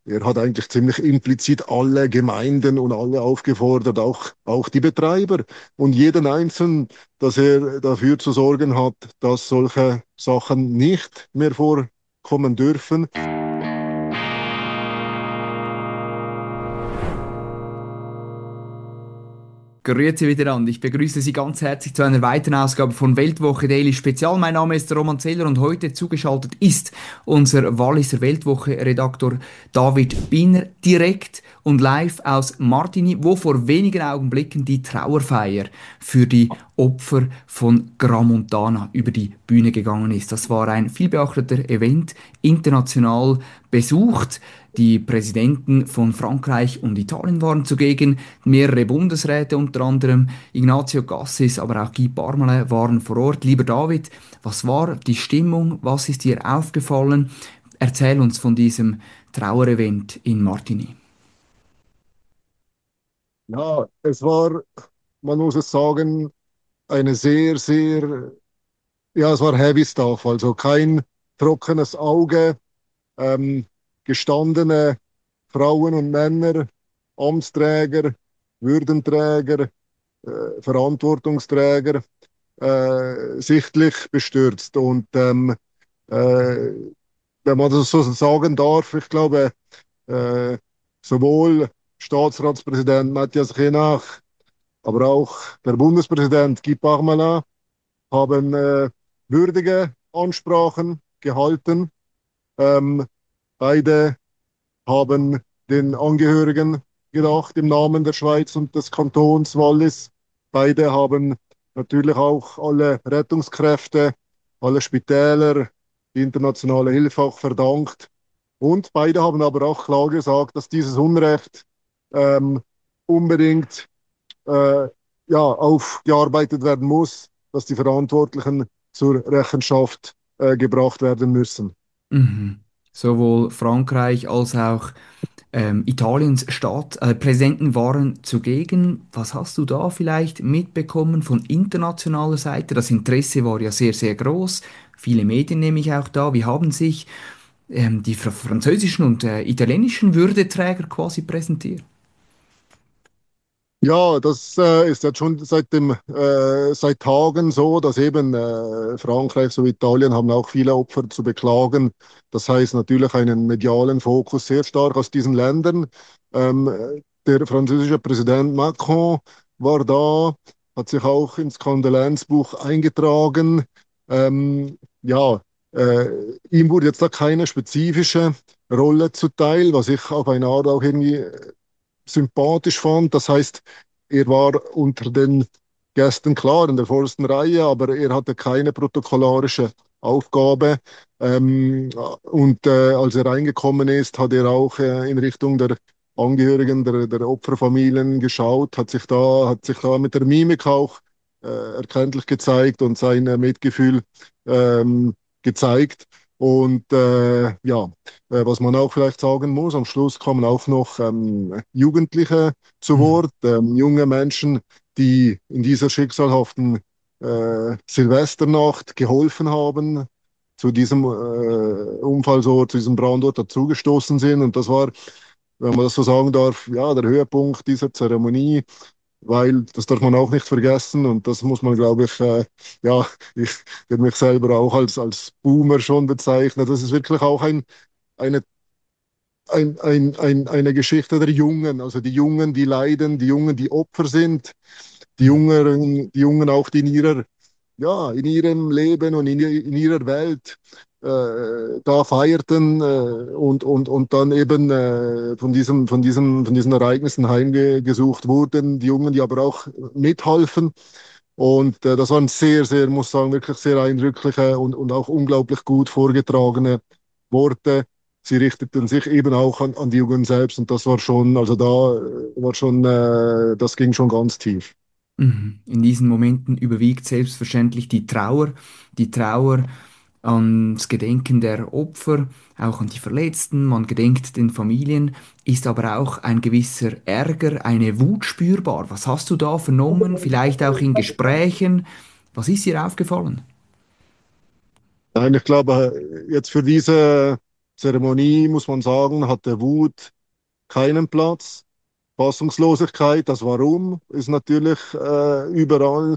er hat eigentlich ziemlich implizit alle Gemeinden und alle aufgefordert, auch die Betreiber und jeden Einzelnen, dass er dafür zu sorgen hat, dass solche Sachen nicht mehr vorkommen dürfen. Grüezi wieder an. Ich begrüße Sie ganz herzlich zu einer weiteren Ausgabe von Weltwoche Daily Spezial. Mein Name ist Roman Zeller und heute zugeschaltet ist unser Walliser Weltwoche-Redaktor David Biner direkt und live aus Martigny, wo vor wenigen Augenblicken die Trauerfeier für die Opfer von Gramontana über die Bühne gegangen ist. Das war ein vielbeachteter Event, international besucht. Die Präsidenten von Frankreich und Italien waren zugegen, mehrere Bundesräte, unter anderem Ignazio Cassis, aber auch Guy Parmelin waren vor Ort. Lieber David, was war die Stimmung? Was ist dir aufgefallen? Erzähl uns von diesem Trauerevent in Martigny. Ja, es war, man muss es sagen, eine ja, es war Heavy Stuff, also kein trockenes Auge, ähm, gestandene Frauen und Männer, Amtsträger, Würdenträger, Verantwortungsträger, sichtlich bestürzt. Und äh, wenn man das so sagen darf, ich glaube, äh, sowohl Staatsratspräsident Matthias Renach, aber auch der Bundespräsident Guy Parmelin haben würdige Ansprachen gehalten. Ähm, beide haben den Angehörigen gedacht im Namen der Schweiz und des Kantons Wallis. Beide haben natürlich auch alle Rettungskräfte, alle Spitäler, die internationale Hilfe auch verdankt. Und beide haben aber auch klar gesagt, dass dieses Unrecht ähm, unbedingt äh, ja, aufgearbeitet werden muss, dass die Verantwortlichen zur Rechenschaft gebracht werden müssen. Mhm. Sowohl Frankreich als auch Italiens Präsidenten waren zugegen. Was hast du da vielleicht mitbekommen von internationaler Seite? Das Interesse war ja sehr, sehr groß. Viele Medien nehme ich auch da. Wie haben sich die französischen und italienischen Würdeträger quasi präsentiert? Ja, das ist jetzt schon seit Tagen so, dass eben Frankreich sowie Italien haben auch viele Opfer zu beklagen. Das heißt natürlich einen medialen Fokus sehr stark aus diesen Ländern. Ähm, der französische Präsident Macron war da, hat sich auch ins Kondolenzbuch eingetragen. Ja, äh, ihm wurde jetzt da keine spezifische Rolle zuteil, was ich auf eine Art auch irgendwie sympathisch fand. Das heißt, er war unter den Gästen klar in der vordersten Reihe, aber er hatte keine protokollarische Aufgabe. Und als er reingekommen ist, hat er auch in Richtung der Angehörigen der Opferfamilien geschaut, hat sich da mit der Mimik auch erkenntlich gezeigt und sein Mitgefühl gezeigt. Und ja, was man auch vielleicht sagen muss, am Schluss kommen auch noch Jugendliche zu Mhm. Wort, junge Menschen, die in dieser schicksalhaften Silvesternacht geholfen haben, zu diesem Unfallsort, zu diesem Brandort dazugestoßen sind. Und das war, wenn man das so sagen darf, ja, der Höhepunkt dieser Zeremonie, weil das darf man auch nicht vergessen und das muss man, glaube ich, ja, ich würde mich selber auch als Boomer schon bezeichnen. Das ist wirklich auch eine eine Geschichte der Jungen, also die Jungen, die leiden, die Jungen, die Opfer sind, die Jungen auch, die in ihrem Leben und in ihrer Welt da feierten und dann eben von diesen Ereignissen heimgesucht wurden, die Jungen, die aber auch mithalfen. Und das waren muss sagen, wirklich sehr eindrückliche und auch unglaublich gut vorgetragene Worte. Sie richteten sich eben auch an die Jungen selbst und das war schon, also da war schon, das ging schon ganz tief. Mhm. In diesen Momenten überwiegt selbstverständlich die Trauer ans Gedenken der Opfer, auch an die Verletzten, man gedenkt den Familien, ist aber auch ein gewisser Ärger, eine Wut spürbar. Was hast du da vernommen? Vielleicht auch in Gesprächen? Was ist dir aufgefallen? Nein, ich glaube, jetzt für diese Zeremonie, muss man sagen, hatte Wut keinen Platz. Fassungslosigkeit, das Warum ist natürlich überall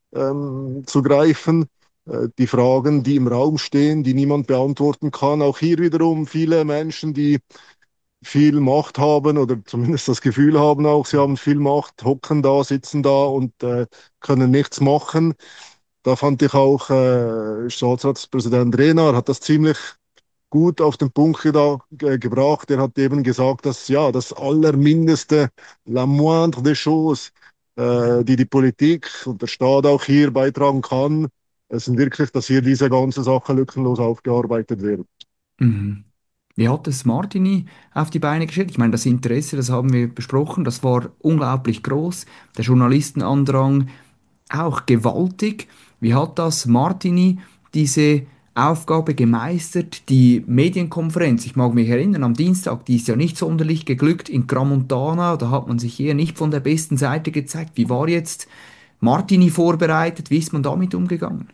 zu greifen. Die Fragen, die im Raum stehen, die niemand beantworten kann. Auch hier wiederum viele Menschen, die viel Macht haben oder zumindest das Gefühl haben auch, sie haben viel Macht, hocken da, sitzen da und können nichts machen. Da fand ich auch, Staatsratspräsident Rehnar hat das ziemlich gut auf den Punkt gebracht. Er hat eben gesagt, dass ja das Allermindeste, la moindre des choses, die die Politik und der Staat auch hier beitragen kann, es sind wirklich, dass hier diese ganze Sache lückenlos aufgearbeitet wird. Mhm. Wie hat es Martini auf die Beine gestellt? Ich meine, das Interesse, das haben wir besprochen, das war unglaublich groß. Der Journalistenandrang auch gewaltig. Wie hat das Martini diese Aufgabe gemeistert? Die Medienkonferenz, ich mag mich erinnern, am Dienstag, die ist ja nicht sonderlich geglückt in Crans-Montana, da hat man sich eher nicht von der besten Seite gezeigt. Wie war jetzt Martini vorbereitet? Wie ist man damit umgegangen?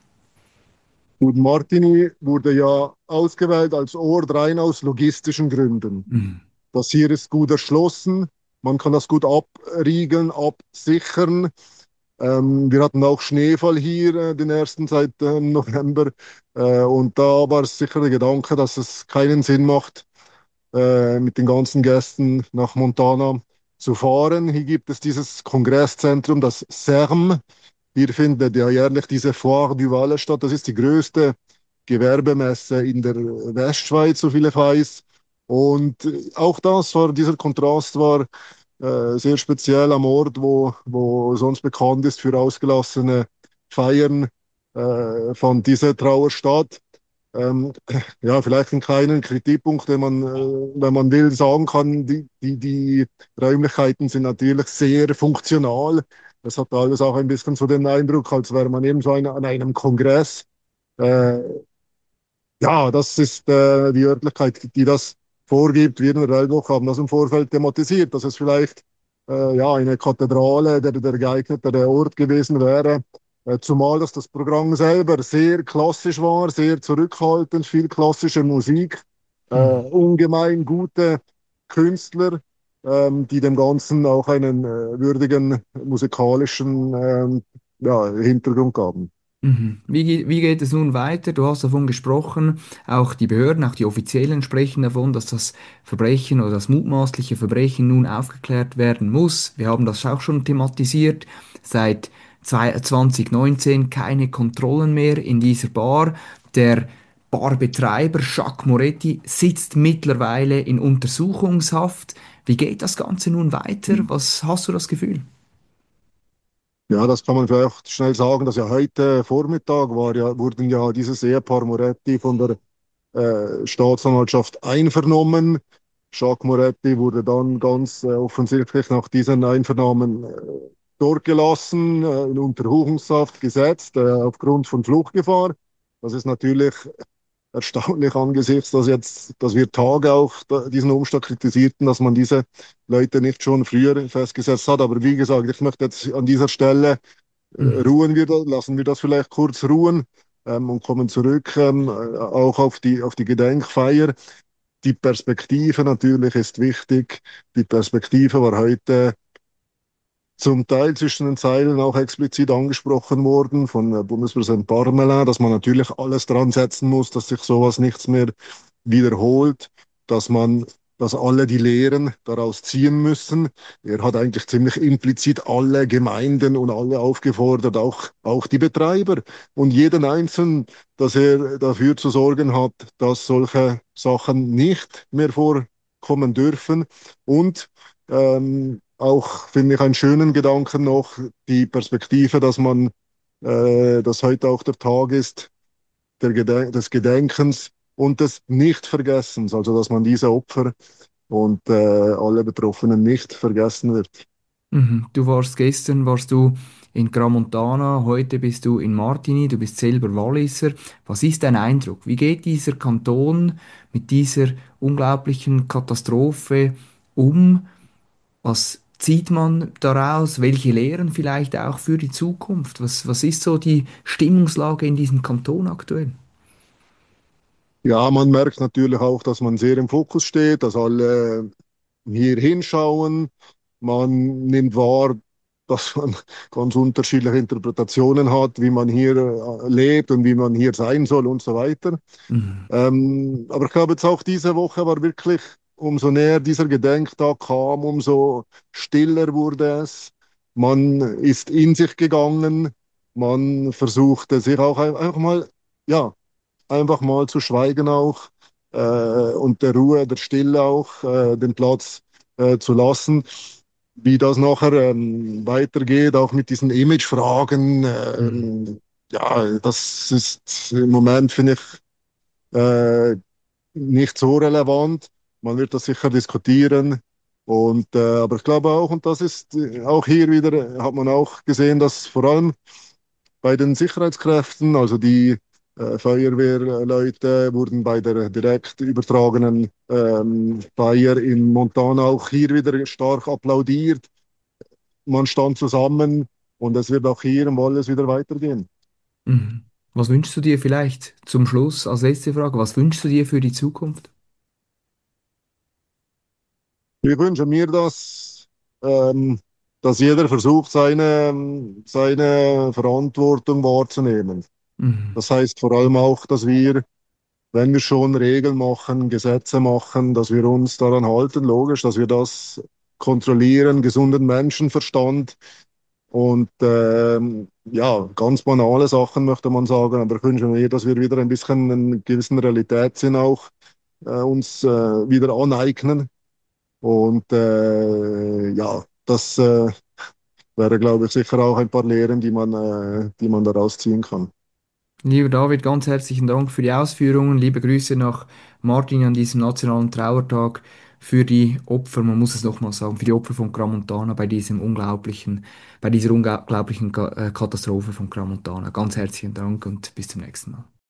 Gut, Martini wurde ja ausgewählt als Ort rein aus logistischen Gründen. Mhm. Das hier ist gut erschlossen, man kann das gut abriegeln, absichern. Wir hatten auch Schneefall hier, den ersten seit November. Und da war es sicher der Gedanke, dass es keinen Sinn macht, mit den ganzen Gästen nach Montana zu fahren. Hier gibt es dieses Kongresszentrum, das CERM. Hier findet ja jährlich diese Foire du Valais statt. Das ist die größte Gewerbemesse in der Westschweiz, so viel ich weiß. Und auch dieser Kontrast war sehr speziell am Ort, wo sonst bekannt ist für ausgelassene Feiern, fand diese Trauer statt. Ähm, ja, vielleicht einen kleinen Kritikpunkt, den man, wenn man will, sagen kann, die Räumlichkeiten sind natürlich sehr funktional. Das hat alles auch ein bisschen so den Eindruck, als wäre man eben so an einem Kongress. Äh, ja, das ist die Örtlichkeit, die das vorgibt. Wir in der Weltwoche haben das im Vorfeld thematisiert, dass es vielleicht ja, eine Kathedrale der geeignete Ort gewesen wäre. Zumal dass das Programm selber sehr klassisch war, sehr zurückhaltend, viel klassische Musik, Mhm. ungemein gute Künstler, die dem Ganzen auch einen würdigen musikalischen ja, Hintergrund gaben. Mhm. Wie geht es nun weiter? Du hast davon gesprochen, auch die Behörden, auch die Offiziellen sprechen davon, dass das Verbrechen oder das mutmaßliche Verbrechen nun aufgeklärt werden muss. Wir haben das auch schon thematisiert. Seit 2019 keine Kontrollen mehr in dieser Bar. Der Barbetreiber Jacques Moretti sitzt mittlerweile in Untersuchungshaft. Wie geht das Ganze nun weiter? Was hast du das Gefühl? Ja, das kann man vielleicht schnell sagen, dass ja heute Vormittag wurden ja dieses Ehepaar Moretti von der Staatsanwaltschaft einvernommen. Jacques Moretti wurde dann ganz offensichtlich nach diesen Einvernahmen dort gelassen, in Untersuchungshaft gesetzt, aufgrund von Fluchtgefahr. Das ist natürlich erstaunlich angesichts, dass wir Tage auch diesen Umstand kritisierten, dass man diese Leute nicht schon früher festgesetzt hat. Aber wie gesagt, ich möchte jetzt an dieser Stelle Mhm. ruhen wir das, lassen wir das vielleicht kurz ruhen und kommen zurück auch auf die Gedenkfeier. Die Perspektive natürlich ist wichtig. Die Perspektive war heute zum Teil zwischen den Zeilen auch explizit angesprochen worden von Bundespräsident Parmelin, dass man natürlich alles dran setzen muss, dass sich sowas nichts mehr wiederholt, dass man, dass alle die Lehren daraus ziehen müssen. Er hat eigentlich ziemlich implizit alle Gemeinden und alle aufgefordert, auch die Betreiber und jeden Einzelnen, dass er dafür zu sorgen hat, dass solche Sachen nicht mehr vorkommen dürfen und auch finde ich einen schönen Gedanken noch, die Perspektive, dass heute auch der Tag ist des Gedenkens und des Nichtvergessens, also dass man diese Opfer und alle Betroffenen nicht vergessen wird. Mhm. Du warst gestern, warst du in Gramontana, heute bist du in Martigny, du bist selber Walliser. Was ist dein Eindruck? Wie geht dieser Kanton mit dieser unglaublichen Katastrophe um? Was zieht man daraus? Welche Lehren vielleicht auch für die Zukunft? Was ist so die Stimmungslage in diesem Kanton aktuell? Ja, man merkt natürlich auch, dass man sehr im Fokus steht, dass alle hier hinschauen. Man nimmt wahr, dass man ganz unterschiedliche Interpretationen hat, wie man hier lebt und wie man hier sein soll und so weiter. Mhm. Aber ich glaube jetzt auch diese Woche war wirklich, umso näher dieser Gedenktag kam, umso stiller wurde es. Man ist in sich gegangen, man versuchte sich auch einfach mal, ja, einfach mal zu schweigen auch und der Ruhe, der Stille auch den Platz zu lassen. Wie das nachher weitergeht, auch mit diesen Imagefragen, Mhm. ja, das ist im Moment, finde ich, nicht so relevant. Man wird das sicher diskutieren. Aber ich glaube auch, und das ist auch hier wieder, hat man auch gesehen, dass vor allem bei den Sicherheitskräften, also die Feuerwehrleute wurden bei der direkt übertragenen Feier in Montana auch hier wieder stark applaudiert. Man stand zusammen und es wird auch hier im Wallis wieder weitergehen. Mhm. Was wünschst du dir vielleicht zum Schluss als letzte Frage? Was wünschst du dir für die Zukunft? Ich wünsche mir, ähm, dass jeder versucht, seine Verantwortung wahrzunehmen. Mhm. Das heißt vor allem auch, dass wir, wenn wir schon Regeln machen, Gesetze machen, dass wir uns daran halten, logisch, dass wir das kontrollieren, gesunden Menschenverstand und ja, ganz banale Sachen möchte man sagen, aber ich wünsche mir, dass wir wieder ein bisschen einen gewissen Realitätssinn auch uns wieder aneignen und ja, das wäre, glaube ich, sicher auch ein paar Lehren, die man daraus ziehen kann. Lieber David, ganz herzlichen Dank für die Ausführungen. Liebe Grüße nach Martin an diesem nationalen Trauertag für die Opfer, man muss es nochmal sagen, für die Opfer von Crans-Montana bei dieser unglaublichen Katastrophe von Crans-Montana. Ganz herzlichen Dank und bis zum nächsten Mal.